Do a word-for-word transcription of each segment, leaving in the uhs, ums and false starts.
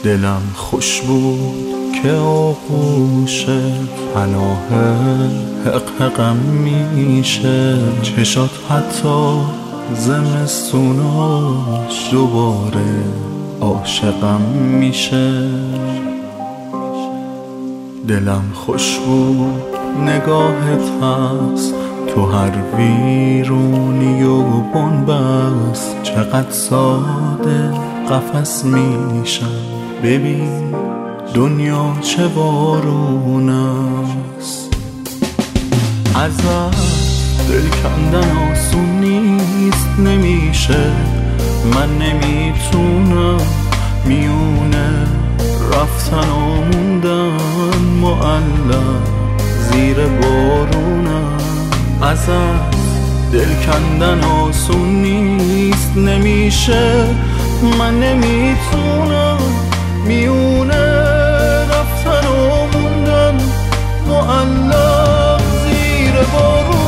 دلم خوش بود که آغوش پناه حق حقم میشه، چشات حتی زمستوناش دوباره عاشقم میشه. دلم خوش بود نگاهت هست تو هر ویرونی و بنبست، چقدر ساده قفس میشم، ببین دنیا چه بارون است. ازت دل کندن آسون نیست، نمیشه، من نمیتونم میونه رفتن و موندن معلق زیر بارونم. ازت دل کندن آسون نیست، نمیشه، من نمیتونم میونه رفتن و موندن معلق زیر بارونم.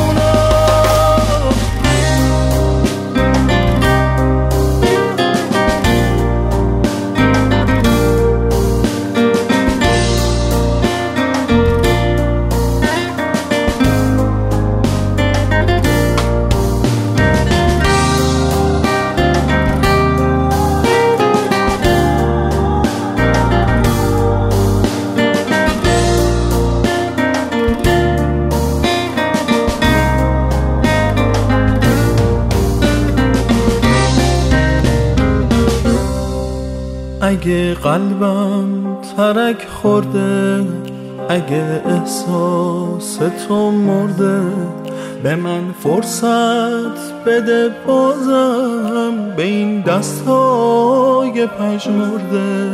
اگه قلبم ترک خورده، اگه احساس تو مرده، به من فرصت بده بازم به این دستای پژمرده.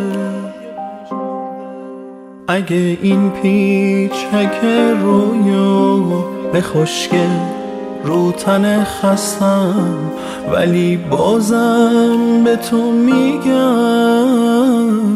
اگه این پیچک رویا به خشکه رو تن خستم، ولی بازم به تو میگم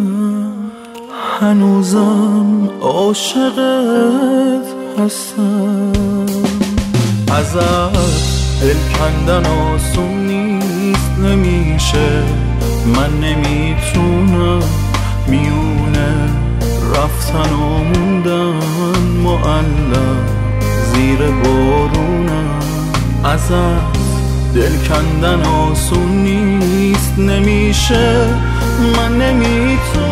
هنوزم عاشقت هستم. ازت دل کندن آسون نیست، نمیشه، من نمیتونم میونه رفتن و موندن معلق زیر بارونم. ازت دل کندن آسون نیست، نمیشه، من نمیتونم